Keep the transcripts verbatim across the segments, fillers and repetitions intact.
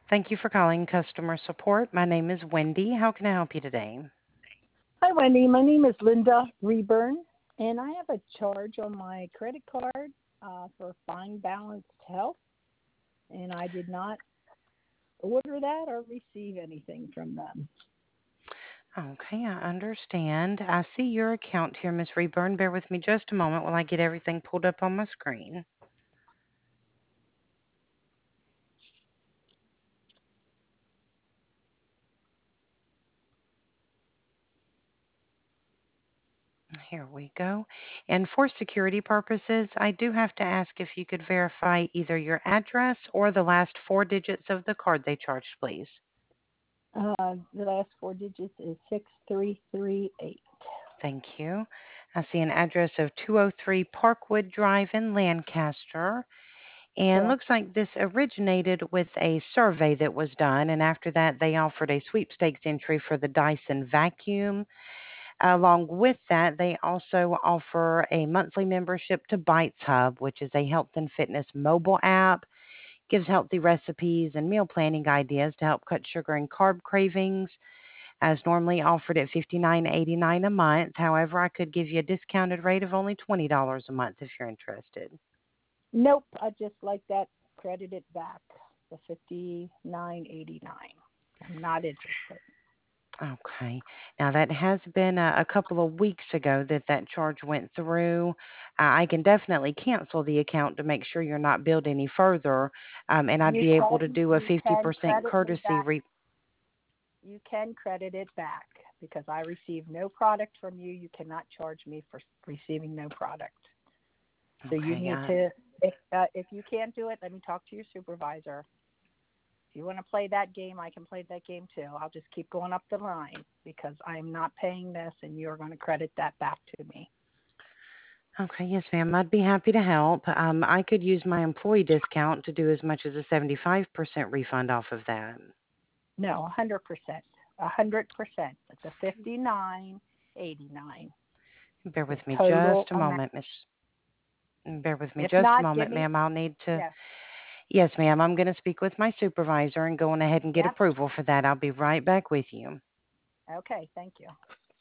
Thank you for calling customer support. My name is Wendy. How can I help you today? Hi, Wendy. My name is Linda Reburn, and I have a charge on my credit card uh, for Fine Balanced Health, and I did not order that or receive anything from them. Okay, I understand. I see your account here, Miss Reburn. Bear with me just a moment while I get everything pulled up on my screen. Here we go. And for security purposes, I do have to ask if you could verify either your address or the last four digits of the card they charged, please. Uh, the last four digits is six three three eight. Thank you. I see an address of two oh three Parkwood Drive in Lancaster. And Correct. looks like this originated with a survey that was done, and after that, they offered a sweepstakes entry for the Dyson vacuum. Along with that, they also offer a monthly membership to Bites Hub, which is a health and fitness mobile app. Gives healthy recipes and meal planning ideas to help cut sugar and carb cravings. As normally offered at fifty-nine eighty-nine a month. However, I could give you a discounted rate of only twenty dollars a month if you're interested. Nope, I just like that credited back, the fifty-nine eighty-nine. I'm not interested. Okay. Now that has been a, a couple of weeks ago that that charge went through. Uh, I can definitely cancel the account to make sure you're not billed any further, um, and I'd You be able to can do a you can fifty percent credit me courtesy back. re. You can credit it back because I received no product from you. You cannot charge me for receiving no product. So you Okay. need Uh, to, if, uh, if you can't do it, let me talk to your supervisor. If you want to play that game, I can play that game too. I'll just keep going up the line because I'm not paying this and you're going to credit that back to me. okay. Yes, ma'am. I'd be happy to help. Um, I could use my employee discount to do as much as a seventy-five percent refund off of that. No, one hundred percent. one hundred percent. It's a fifty-nine eighty-nine. Bear The with me total just a amount. moment, Miss. Bear with me If just a not, give moment, me, ma'am. I'll need to. yes, Yes, ma'am. I'm going to speak with my supervisor and go on ahead and get yep. approval for that. I'll be right back with you. Okay, thank you.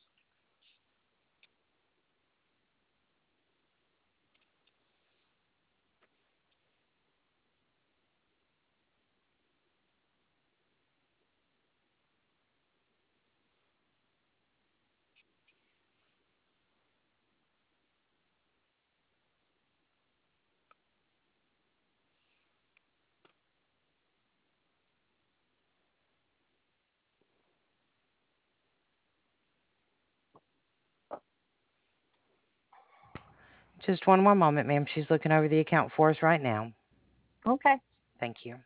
Just one more moment, ma'am. She's looking over the account for us right now. Okay. Thank you.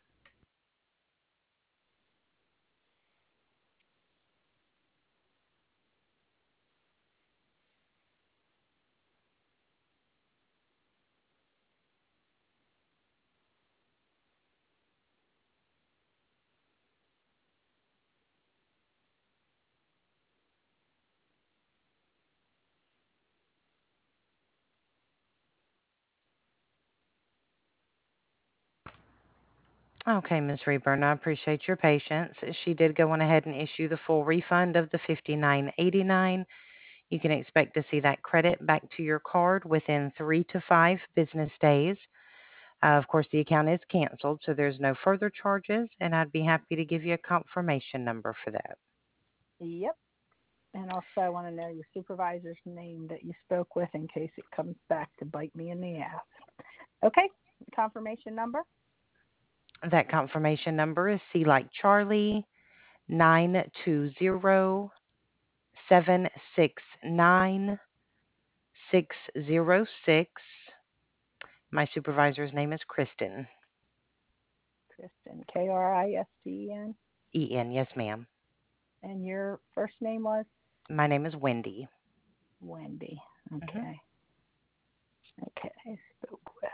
Okay, Miz Reburn, I appreciate your patience. She did go on ahead and issue the full refund of the fifty-nine eighty-nine. You can expect to see that credit back to your card within three to five business days. Uh, of course, the account is canceled, so there's no further charges, and I'd be happy to give you a confirmation number for that. Yep. And also, I want to know your supervisor's name that you spoke with in case it comes back to bite me in the ass. Okay, confirmation number. That confirmation number is C like Charlie nine two zero seven six nine six zero six. My supervisor's name is Kristen. Kristen, K R I S T E N. E N, yes, ma'am. And your first name was? My name is Wendy. Wendy. Hmm. Okay. Okay, I spoke with.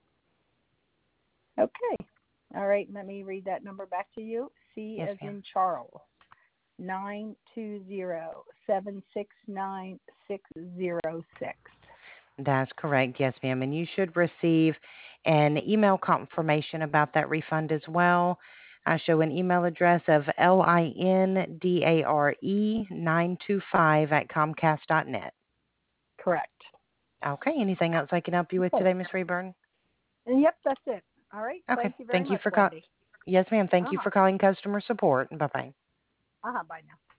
Okay. All right, let me read that number back to you. C Yes, as ma'am. in Charles. Nine two zero seven six nine six zero six. That's correct. Yes, ma'am. And you should receive an email confirmation about that refund as well. I show an email address of L-I-N-D-A-R-E nine two five at Comcast dot net. Correct. Okay, anything else I can help you with Okay. today, Miss Rayburn? And yep, that's it. All right. Okay, Thank you very thank you much, for calling. Wendy. Yes, ma'am. Thank you Uh-huh. for calling customer support. Bye-bye. Uh-huh. Bye now.